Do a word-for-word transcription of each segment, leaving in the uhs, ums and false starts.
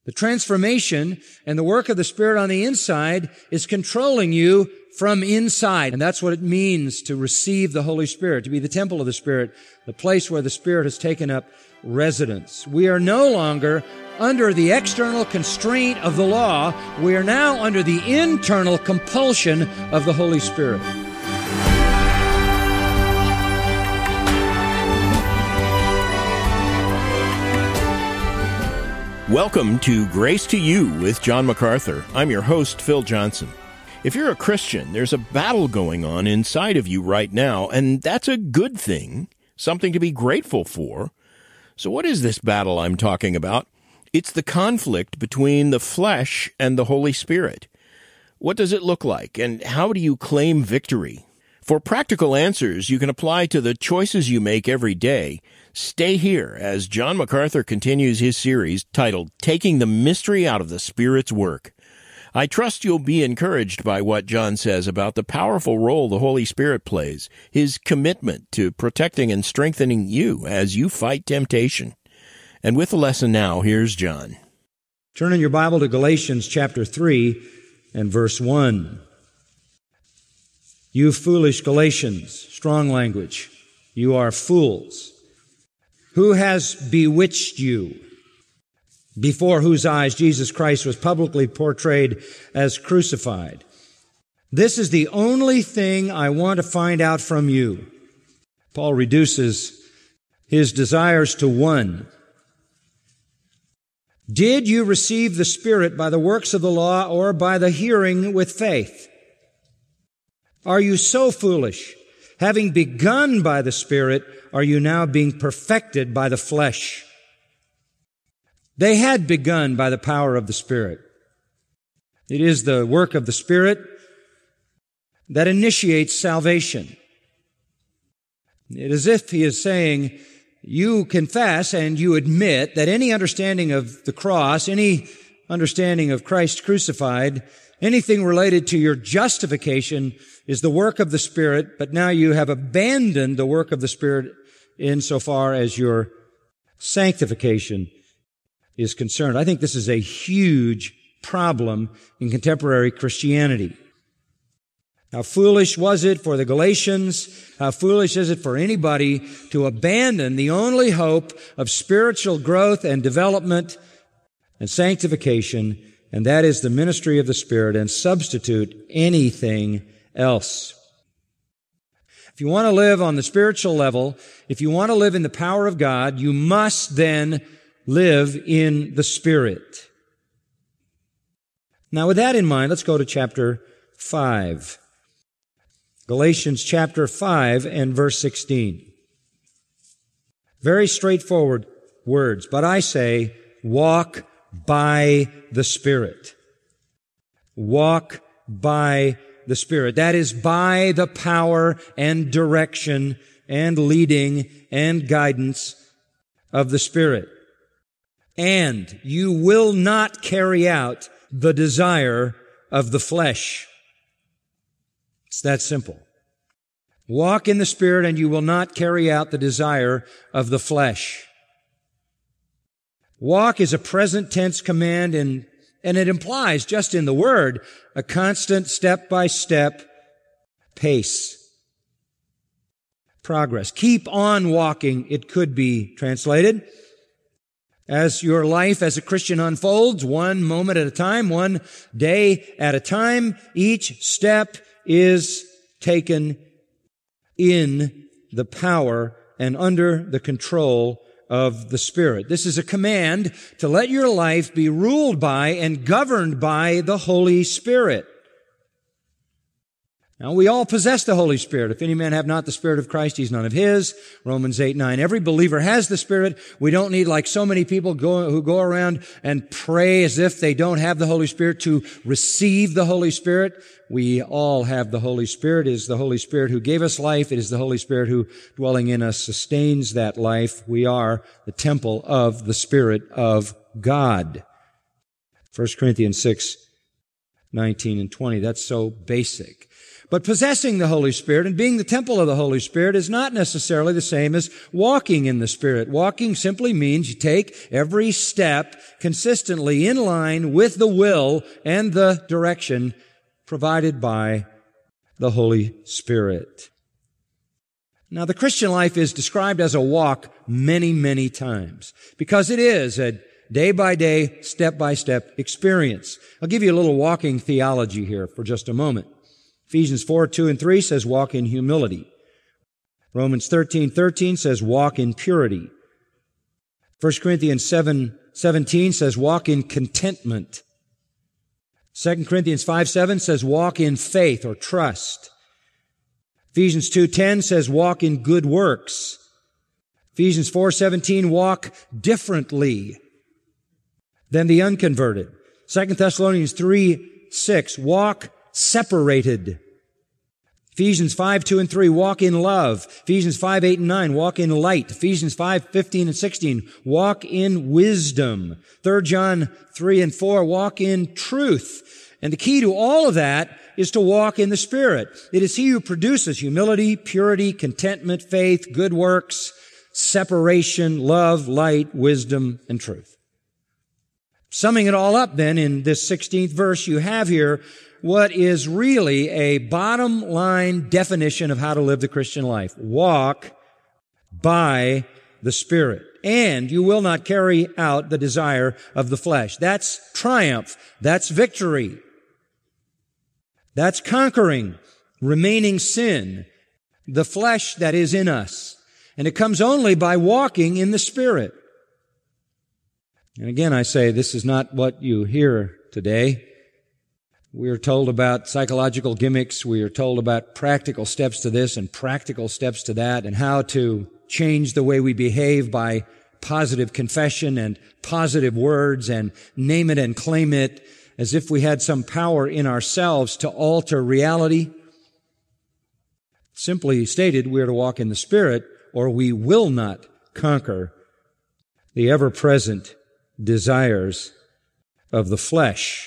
The transformation and the work of the Spirit on the inside is controlling you from inside. And that's what it means to receive the Holy Spirit, to be the temple of the Spirit, the place where the Spirit has taken up residence. We are no longer under the external constraint of the law. We are now under the internal compulsion of the Holy Spirit. Welcome to Grace to You with John MacArthur. I'm your host, Phil Johnson. If you're a Christian, there's a battle going on inside of you right now, and that's a good thing, something to be grateful for. So what is this battle I'm talking about? It's the conflict between the flesh and the Holy Spirit. What does it look like, and how do you claim victory? For practical answers you can apply to the choices you make every day, stay here as John MacArthur continues his series titled Taking the Mystery Out of the Spirit's Work. I trust you'll be encouraged by what John says about the powerful role the Holy Spirit plays, his commitment to protecting and strengthening you as you fight temptation. And with the lesson now, here's John. Turn in your Bible to Galatians chapter three and verse one. You foolish Galatians, strong language, you are fools. Who has bewitched you? Before whose eyes Jesus Christ was publicly portrayed as crucified. This is the only thing I want to find out from you. Paul reduces his desires to one. Did you receive the Spirit by the works of the law or by the hearing with faith? Are you so foolish? Having begun by the Spirit, are you now being perfected by the flesh? They had begun by the power of the Spirit. It is the work of the Spirit that initiates salvation. It is as if he is saying, you confess and you admit that any understanding of the cross, any understanding of Christ crucified, anything related to your justification is the work of the Spirit, but now you have abandoned the work of the Spirit insofar as your sanctification is concerned. I think this is a huge problem in contemporary Christianity. How foolish was it for the Galatians? How foolish is it for anybody to abandon the only hope of spiritual growth and development and sanctification, and that is the ministry of the Spirit, and substitute anything else. If you want to live on the spiritual level, if you want to live in the power of God, you must then live in the Spirit. Now, with that in mind, let's go to chapter five. Galatians chapter five and verse sixteen. Very straightforward words. But I say, walk by the Spirit. Walk by the Spirit. That is by the power and direction and leading and guidance of the Spirit. And you will not carry out the desire of the flesh. It's that simple. Walk in the Spirit and you will not carry out the desire of the flesh. Walk is a present tense command, and, and it implies, just in the word, a constant step-by-step pace. Progress. Keep on walking, it could be translated. As your life as a Christian unfolds, one moment at a time, one day at a time, each step is taken in the power and under the control of the Spirit. This is a command to let your life be ruled by and governed by the Holy Spirit. Now, we all possess the Holy Spirit. If any man have not the Spirit of Christ, he's none of his. Romans eight nine. Every believer has the Spirit. We don't need, like so many people go, who go around and pray as if they don't have the Holy Spirit, to receive the Holy Spirit. We all have the Holy Spirit. It is the Holy Spirit who gave us life. It is the Holy Spirit who, dwelling in us, sustains that life. We are the temple of the Spirit of God. First Corinthians six nineteen and twenty. That's so basic. But possessing the Holy Spirit and being the temple of the Holy Spirit is not necessarily the same as walking in the Spirit. Walking simply means you take every step consistently in line with the will and the direction provided by the Holy Spirit. Now, the Christian life is described as a walk many, many times because it is a day-by-day, step-by-step experience. I'll give you a little walking theology here for just a moment. Ephesians four, two and three says walk in humility. Romans thirteen, thirteen says walk in purity. First Corinthians seven, seventeen says walk in contentment. Second Corinthians five, seven says walk in faith or trust. Ephesians two, ten says walk in good works. Ephesians four, seventeen, walk differently than the unconverted. Second Thessalonians three, six, walk separated. Ephesians five, two and three, walk in love. Ephesians five, eight and nine, walk in light. Ephesians five, fifteen and sixteen, walk in wisdom. Third John three and four, walk in truth. And the key to all of that is to walk in the Spirit. It is He who produces humility, purity, contentment, faith, good works, separation, love, light, wisdom, and truth. Summing it all up then in this sixteenth verse, you have here what is really a bottom line definition of how to live the Christian life. Walk by the Spirit, and you will not carry out the desire of the flesh. That's triumph. That's victory. That's conquering remaining sin, the flesh that is in us. And it comes only by walking in the Spirit. And again, I say this is not what you hear today. We are told about psychological gimmicks. We are told about practical steps to this and practical steps to that and how to change the way we behave by positive confession and positive words and name it and claim it as if we had some power in ourselves to alter reality. Simply stated, we are to walk in the Spirit or we will not conquer the ever-present desires of the flesh.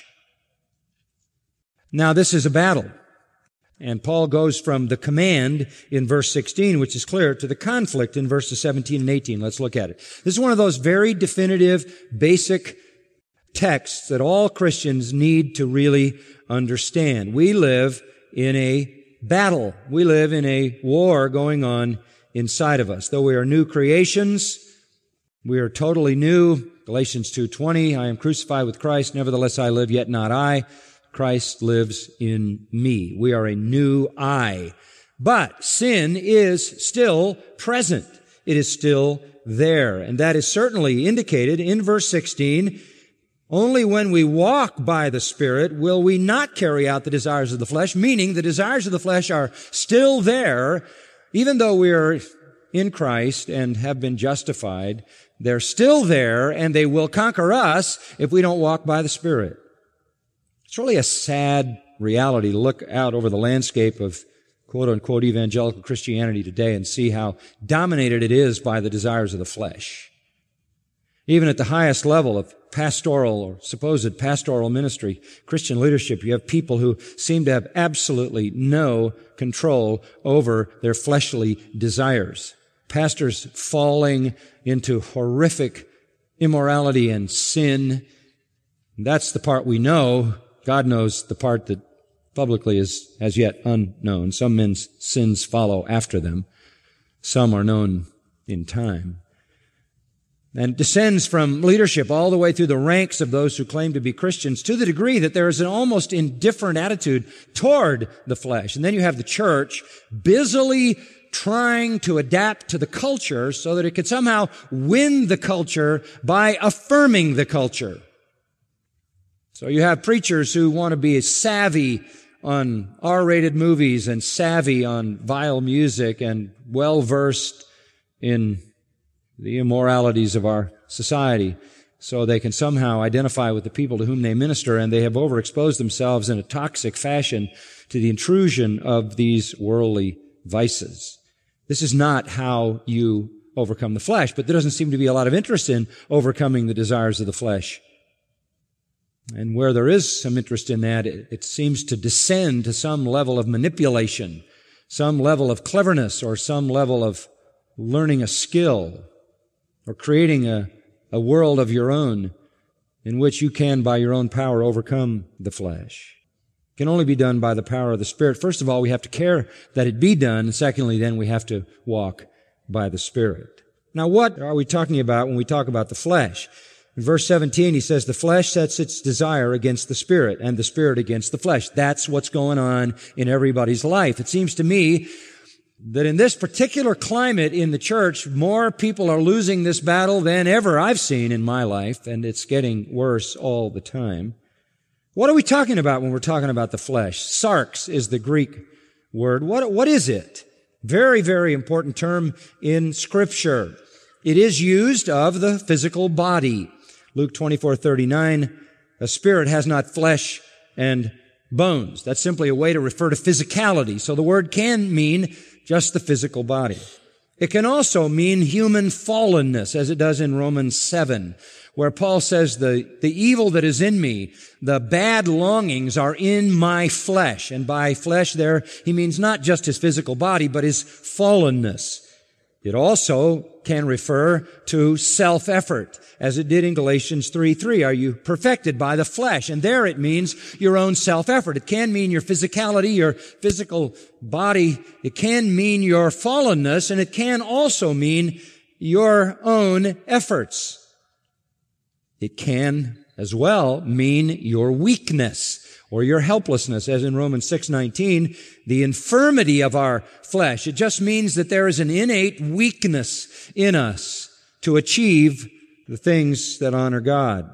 Now, this is a battle. And Paul goes from the command in verse sixteen, which is clear, to the conflict in verses seventeen and eighteen. Let's look at it. This is one of those very definitive, basic texts that all Christians need to really understand. We live in a battle. We live in a war going on inside of us. Though we are new creations, we are totally new. Galatians two twenty, I am crucified with Christ, nevertheless I live, yet not I. Christ lives in me. We are a new I. But sin is still present. It is still there. And that is certainly indicated in verse sixteen. Only when we walk by the Spirit will we not carry out the desires of the flesh, meaning the desires of the flesh are still there, even though we are in Christ and have been justified. They're still there, and they will conquer us if we don't walk by the Spirit. It's really a sad reality to look out over the landscape of quote-unquote evangelical Christianity today and see how dominated it is by the desires of the flesh. Even at the highest level of pastoral or supposed pastoral ministry, Christian leadership, you have people who seem to have absolutely no control over their fleshly desires. Pastors falling into horrific immorality and sin. That's the part we know. God knows the part that publicly is as yet unknown. Some men's sins follow after them. Some are known in time. And it descends from leadership all the way through the ranks of those who claim to be Christians to the degree that there is an almost indifferent attitude toward the flesh. And then you have the church busily trying to adapt to the culture so that it could somehow win the culture by affirming the culture. So you have preachers who want to be savvy on R-rated movies and savvy on vile music and well-versed in the immoralities of our society so they can somehow identify with the people to whom they minister, and they have overexposed themselves in a toxic fashion to the intrusion of these worldly vices. This is not how you overcome the flesh, but there doesn't seem to be a lot of interest in overcoming the desires of the flesh And where there is some interest in that, it, it seems to descend to some level of manipulation, some level of cleverness, or some level of learning a skill, or creating a, a world of your own in which you can, by your own power, overcome the flesh. It can only be done by the power of the Spirit. First of all, we have to care that it be done. And secondly, then we have to walk by the Spirit. Now, what are we talking about when we talk about the flesh? In verse seventeen, he says, the flesh sets its desire against the Spirit, and the Spirit against the flesh. That's what's going on in everybody's life. It seems to me that in this particular climate in the church, more people are losing this battle than ever I've seen in my life, and it's getting worse all the time. What are we talking about when we're talking about the flesh? Sarx is the Greek word. What, what is it? Very, very important term in Scripture. It is used of the physical body. Luke twenty-four thirty-nine, a spirit has not flesh and bones. That's simply a way to refer to physicality. So the word can mean just the physical body. It can also mean human fallenness, as it does in Romans seven, where Paul says the, the evil that is in me, the bad longings are in my flesh. And by flesh there, he means not just his physical body, but his fallenness. It also can refer to self-effort, as it did in Galatians three three. Are you perfected by the flesh? And there it means your own self-effort. It can mean your physicality, your physical body. It can mean your fallenness, and it can also mean your own efforts. It can as well mean your weakness or your helplessness, as in Romans six nineteen, the infirmity of our flesh. It just means that there is an innate weakness in us to achieve the things that honor God.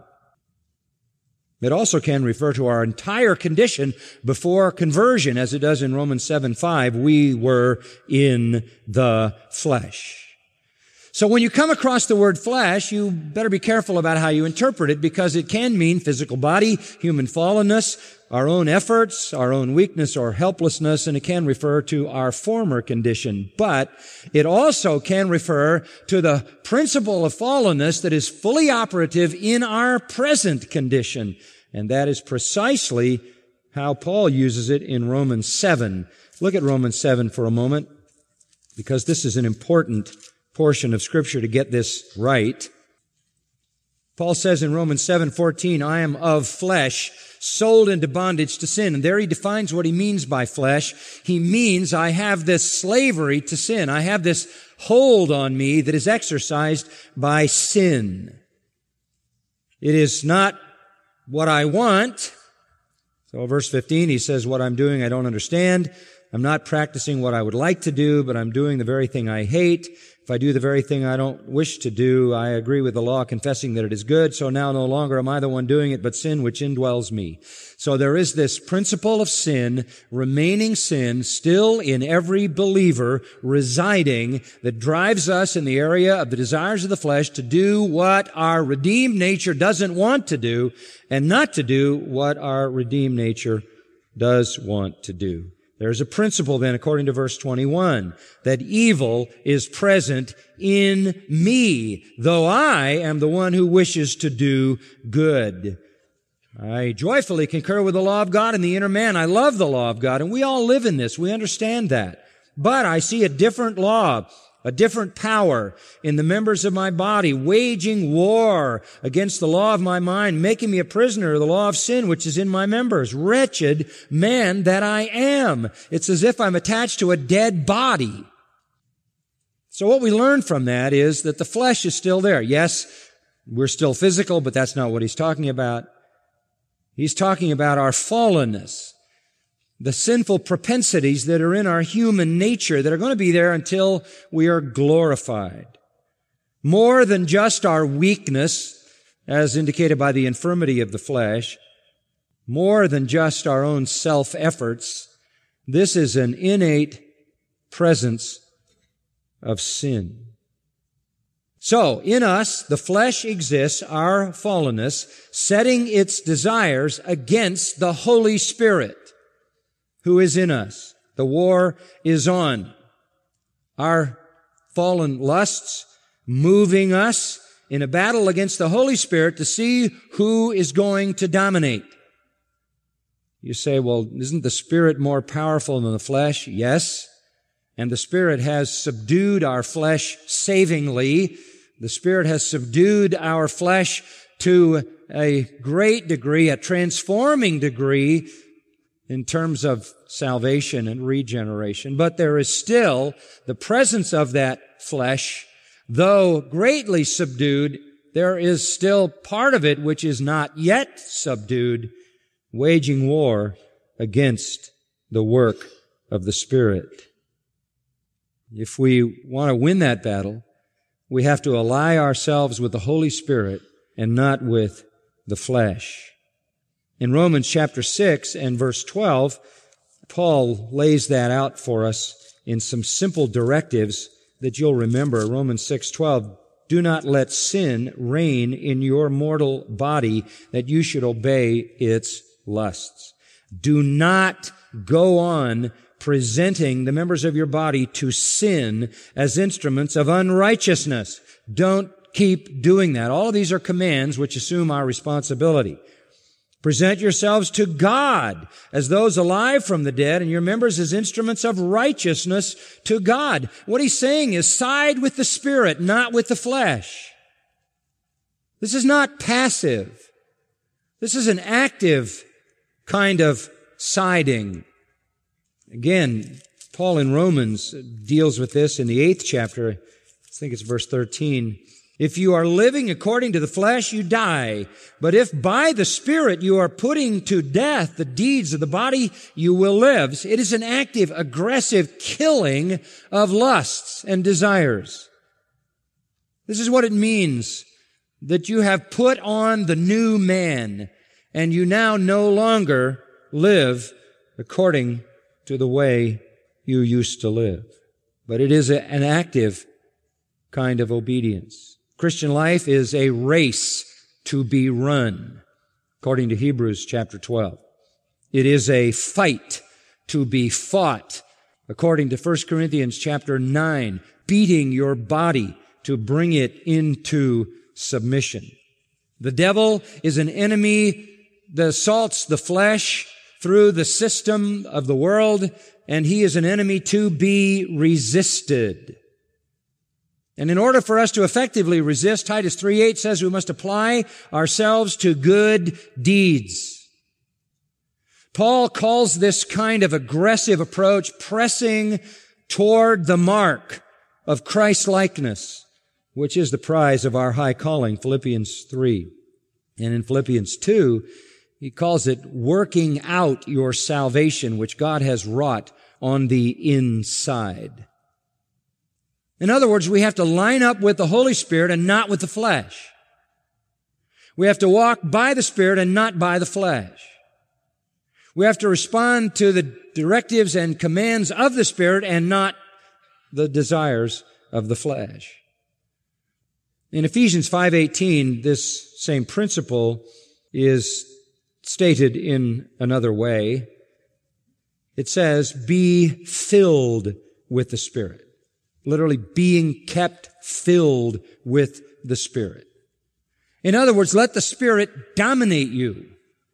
It also can refer to our entire condition before conversion, as it does in Romans seven five. We were in the flesh. So when you come across the word flesh, you better be careful about how you interpret it, because it can mean physical body, human fallenness, our own efforts, our own weakness or helplessness, and it can refer to our former condition. But it also can refer to the principle of fallenness that is fully operative in our present condition. And that is precisely how Paul uses it in Romans seven. Look at Romans seven for a moment, because this is an important portion of Scripture to get this right. Paul says in Romans seven fourteen, I am of flesh, sold into bondage to sin. And there he defines what he means by flesh. He means I have this slavery to sin. I have this hold on me that is exercised by sin. It is not what I want. So verse fifteen, he says, what I'm doing I don't understand. I'm not practicing what I would like to do, but I'm doing the very thing I hate. If I do the very thing I don't wish to do, I agree with the law, confessing that it is good. So now no longer am I the one doing it, but sin which indwells me. So there is this principle of sin, remaining sin, still in every believer residing, that drives us in the area of the desires of the flesh to do what our redeemed nature doesn't want to do, and not to do what our redeemed nature does want to do. There's a principle then, according to verse twenty-one, that evil is present in me, though I am the one who wishes to do good. I joyfully concur with the law of God in the inner man. I love the law of God, and we all live in this. We understand that. But I see a different law, a different power in the members of my body, waging war against the law of my mind, making me a prisoner of the law of sin which is in my members. Wretched man that I am. It's as if I'm attached to a dead body. So what we learn from that is that the flesh is still there. Yes, we're still physical, but that's not what he's talking about. He's talking about our fallenness, the sinful propensities that are in our human nature that are going to be there until we are glorified. More than just our weakness, as indicated by the infirmity of the flesh, more than just our own self-efforts, this is an innate presence of sin. So, in us, the flesh exists, our fallenness, setting its desires against the Holy Spirit, who is in us. The war is on. Our fallen lusts moving us in a battle against the Holy Spirit to see who is going to dominate. You say, well, isn't the Spirit more powerful than the flesh? Yes. And the Spirit has subdued our flesh savingly. The Spirit has subdued our flesh to a great degree, a transforming degree in terms of salvation and regeneration. But there is still the presence of that flesh. Though greatly subdued, there is still part of it which is not yet subdued, waging war against the work of the Spirit. If we want to win that battle, we have to ally ourselves with the Holy Spirit and not with the flesh. In Romans chapter six and verse twelve, Paul lays that out for us in some simple directives that you'll remember. Romans six twelve, do not let sin reign in your mortal body that you should obey its lusts. Do not go on presenting the members of your body to sin as instruments of unrighteousness. Don't keep doing that. All of these are commands which assume our responsibility. Present yourselves to God as those alive from the dead and your members as instruments of righteousness to God. What he's saying is side with the Spirit, not with the flesh. This is not passive. This is an active kind of siding. Again, Paul in Romans deals with this in the eighth chapter. I think it's verse thirteen. If you are living according to the flesh, you die. But if by the Spirit you are putting to death the deeds of the body, you will live. It is an active, aggressive killing of lusts and desires. This is what it means that you have put on the new man and you now no longer live according to the way you used to live. But it is a, an active kind of obedience. Christian life is a race to be run, according to Hebrews chapter twelve. It is a fight to be fought, according to First Corinthians chapter nine, beating your body to bring it into submission. The devil is an enemy that assaults the flesh through the system of the world, and he is an enemy to be resisted. And in order for us to effectively resist, Titus three eight says we must apply ourselves to good deeds. Paul calls this kind of aggressive approach pressing toward the mark of Christ-likeness, which is the prize of our high calling, Philippians three. And in Philippians two, he calls it working out your salvation, which God has wrought on the inside. In other words, we have to line up with the Holy Spirit and not with the flesh. We have to walk by the Spirit and not by the flesh. We have to respond to the directives and commands of the Spirit and not the desires of the flesh. In Ephesians five eighteen, this same principle is stated in another way. It says, be filled with the Spirit. Literally being kept filled with the Spirit. In other words, let the Spirit dominate you.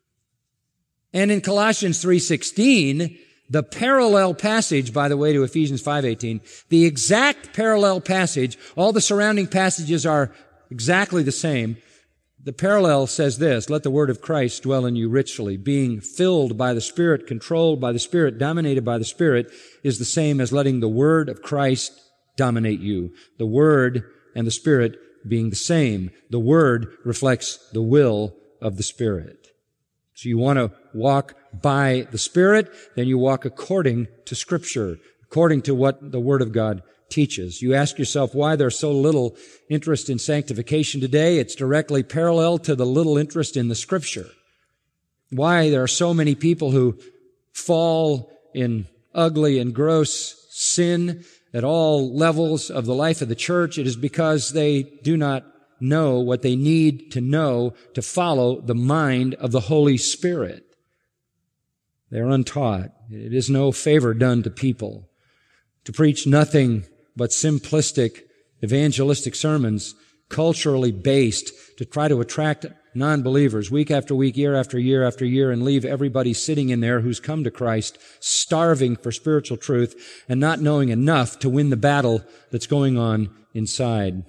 And in Colossians three sixteen, the parallel passage, by the way, to Ephesians five eighteen, the exact parallel passage, all the surrounding passages are exactly the same. The parallel says this, let the word of Christ dwell in you richly. Being filled by the Spirit, controlled by the Spirit, dominated by the Spirit, is the same as letting the word of Christ dominate you. The Word and the Spirit being the same. The Word reflects the will of the Spirit. So you want to walk by the Spirit, then you walk according to Scripture, according to what the Word of God teaches. You ask yourself why there's so little interest in sanctification today. It's directly parallel to the little interest in the Scripture. Why there are so many people who fall in ugly and gross sin at all levels of the life of the church. It is because they do not know what they need to know to follow the mind of the Holy Spirit. They're untaught. It is no favor done to people to preach nothing but simplistic evangelistic sermons culturally based to try to attract non-believers week after week, year after year after year, and leave everybody sitting in there who's come to Christ starving for spiritual truth and not knowing enough to win the battle that's going on inside.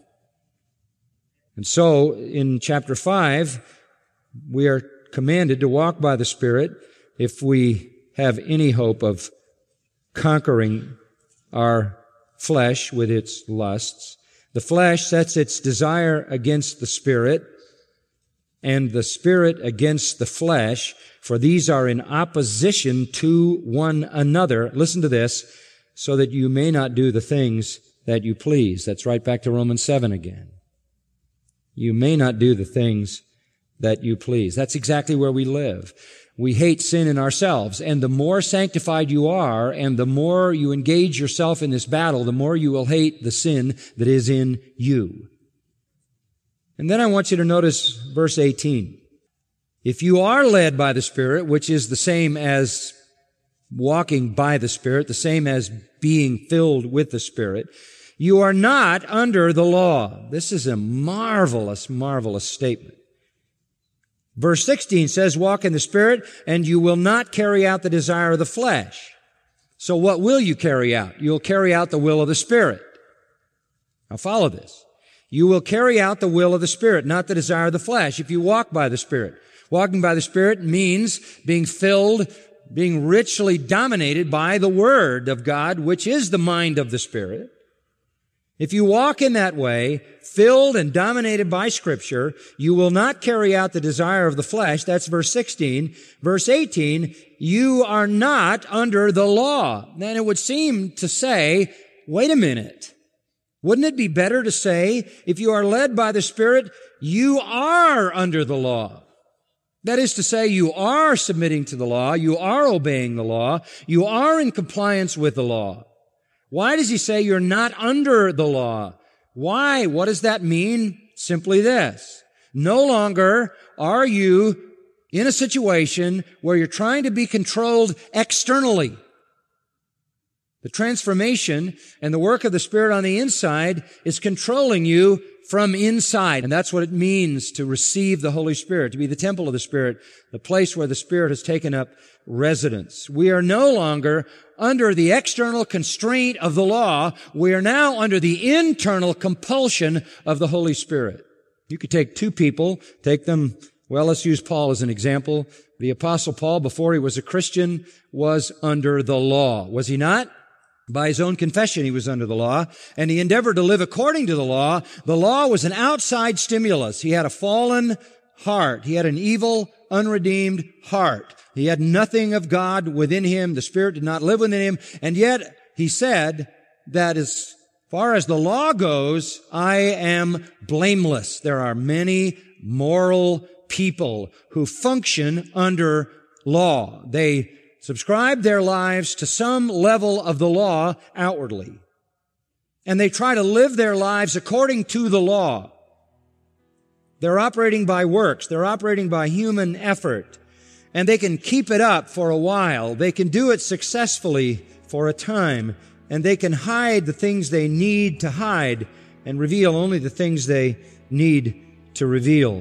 And so, in chapter five, we are commanded to walk by the Spirit if we have any hope of conquering our flesh with its lusts. The flesh sets its desire against the Spirit, and the Spirit against the flesh, for these are in opposition to one another. Listen to this, so that you may not do the things that you please. That's right back to Romans seven again. You may not do the things that you please. That's exactly where we live. We hate sin in ourselves, and the more sanctified you are, and the more you engage yourself in this battle, the more you will hate the sin that is in you. And then I want you to notice verse eighteen. If you are led by the Spirit, which is the same as walking by the Spirit, the same as being filled with the Spirit, you are not under the law. This is a marvelous, marvelous statement. Verse sixteen says, walk in the Spirit, and you will not carry out the desire of the flesh. So what will you carry out? You'll carry out the will of the Spirit. Now follow this. You will carry out the will of the Spirit, not the desire of the flesh, if you walk by the Spirit. Walking by the Spirit means being filled, being richly dominated by the Word of God, which is the mind of the Spirit. If you walk in that way, filled and dominated by Scripture, you will not carry out the desire of the flesh. That's verse sixteen. Verse eighteen, you are not under the law. Then it would seem to say, wait a minute. Wouldn't it be better to say, if you are led by the Spirit, you are under the law? That is to say, you are submitting to the law, you are obeying the law, you are in compliance with the law. Why does he say you're not under the law? Why? What does that mean? Simply this. No longer are you in a situation where you're trying to be controlled externally. The transformation and the work of the Spirit on the inside is controlling you from inside. And that's what it means to receive the Holy Spirit, to be the temple of the Spirit, the place where the Spirit has taken up residence. We are no longer under the external constraint of the law. We are now under the internal compulsion of the Holy Spirit. You could take two people, take them, well, let's use Paul as an example. The Apostle Paul, before he was a Christian, was under the law. Was he not? By his own confession, he was under the law, and he endeavored to live according to the law. The law was an outside stimulus. He had a fallen heart. He had an evil, unredeemed heart. He had nothing of God within him. The Spirit did not live within him. And yet, he said that as far as the law goes, I am blameless. There are many moral people who function under law. They subscribe their lives to some level of the law outwardly. And they try to live their lives according to the law. They're operating by works. They're operating by human effort. And they can keep it up for a while. They can do it successfully for a time. And they can hide the things they need to hide and reveal only the things they need to reveal.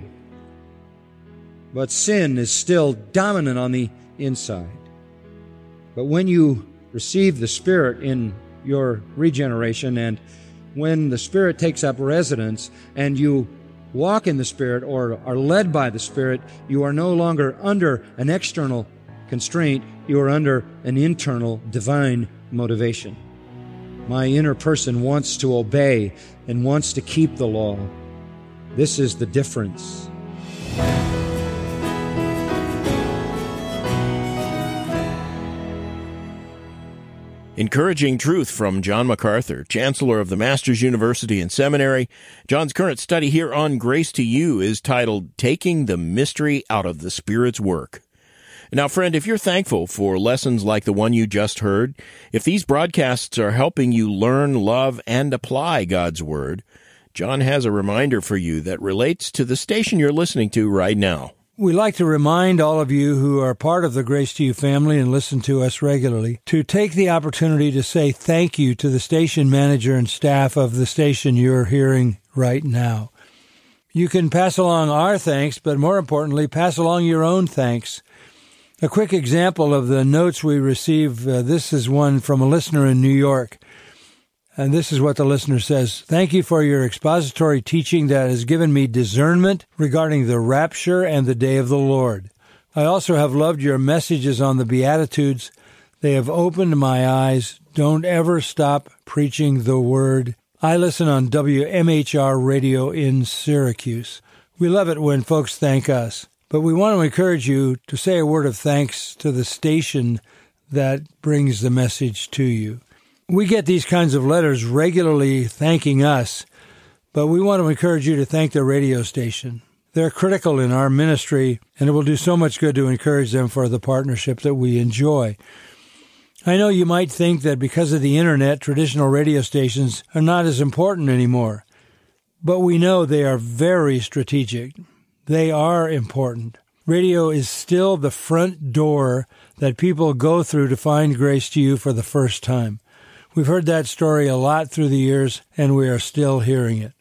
But sin is still dominant on the inside. But when you receive the Spirit in your regeneration, and when the Spirit takes up residence and you walk in the Spirit or are led by the Spirit, you are no longer under an external constraint. You are under an internal divine motivation. My inner person wants to obey and wants to keep the law. This is the difference. Encouraging truth from John MacArthur, Chancellor of the Masters University and Seminary. John's current study here on Grace to You is titled, Taking the Mystery Out of the Spirit's Work. Now, friend, if you're thankful for lessons like the one you just heard, if these broadcasts are helping you learn, love, and apply God's Word, John has a reminder for you that relates to the station you're listening to right now. We'd like to remind all of you who are part of the Grace to You family and listen to us regularly to take the opportunity to say thank you to the station manager and staff of the station you're hearing right now. You can pass along our thanks, but more importantly, pass along your own thanks. A quick example of the notes we receive, uh, this is one from a listener in New York. And this is what the listener says. Thank you for your expository teaching that has given me discernment regarding the rapture and the day of the Lord. I also have loved your messages on the Beatitudes. They have opened my eyes. Don't ever stop preaching the Word. I listen on W M H R radio in Syracuse. We love it when folks thank us. But we want to encourage you to say a word of thanks to the station that brings the message to you. We get these kinds of letters regularly thanking us, but we want to encourage you to thank the radio station. They're critical in our ministry, and it will do so much good to encourage them for the partnership that we enjoy. I know you might think that because of the Internet, traditional radio stations are not as important anymore, but we know they are very strategic. They are important. Radio is still the front door that people go through to find Grace to You for the first time. We've heard that story a lot through the years, and we are still hearing it.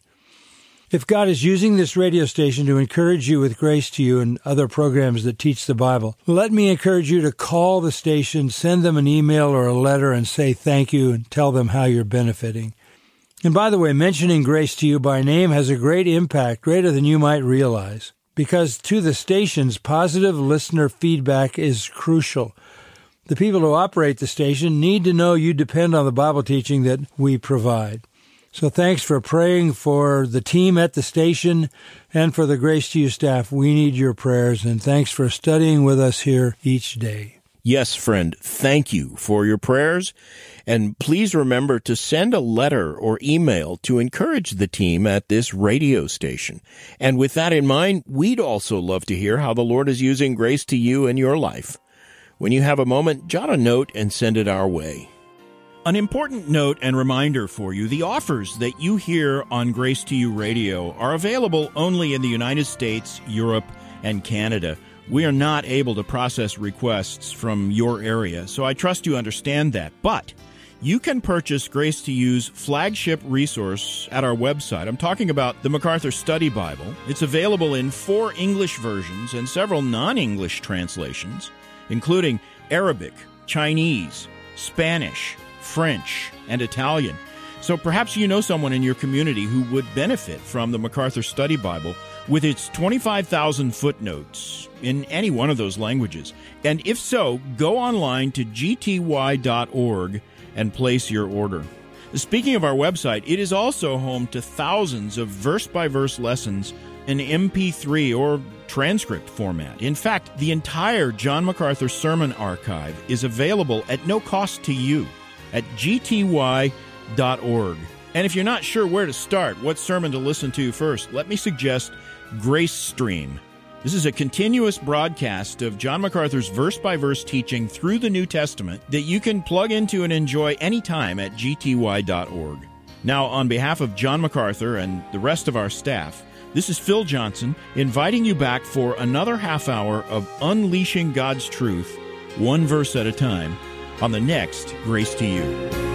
If God is using this radio station to encourage you with Grace to You and other programs that teach the Bible, let me encourage you to call the station, send them an email or a letter, and say thank you and tell them how you're benefiting. And by the way, mentioning Grace to You by name has a great impact, greater than you might realize. Because to the stations, positive listener feedback is crucial. The people who operate the station need to know you depend on the Bible teaching that we provide. So thanks for praying for the team at the station and for the Grace to You staff. We need your prayers, and thanks for studying with us here each day. Yes, friend, thank you for your prayers. And please remember to send a letter or email to encourage the team at this radio station. And with that in mind, we'd also love to hear how the Lord is using Grace to You in your life. When you have a moment, jot a note and send it our way. An important note and reminder for you, the offers that you hear on Grace to You Radio are available only in the United States, Europe, and Canada. We are not able to process requests from your area, so I trust you understand that. But you can purchase Grace to You's flagship resource at our website. I'm talking about the MacArthur Study Bible. It's available in four English versions and several non-English translations, including Arabic, Chinese, Spanish, French, and Italian. So perhaps you know someone in your community who would benefit from the MacArthur Study Bible with its twenty-five thousand footnotes in any one of those languages. And if so, go online to g t y dot org and place your order. Speaking of our website, it is also home to thousands of verse-by-verse lessons in M P three or transcript format. In fact, the entire John MacArthur Sermon Archive is available at no cost to you at g t y dot org. And if you're not sure where to start, what sermon to listen to first, let me suggest Grace Stream. This is a continuous broadcast of John MacArthur's verse-by-verse teaching through the New Testament that you can plug into and enjoy anytime at g t y dot org. Now, on behalf of John MacArthur and the rest of our staff, this is Phil Johnson inviting you back for another half hour of unleashing God's truth, one verse at a time, on the next Grace to You.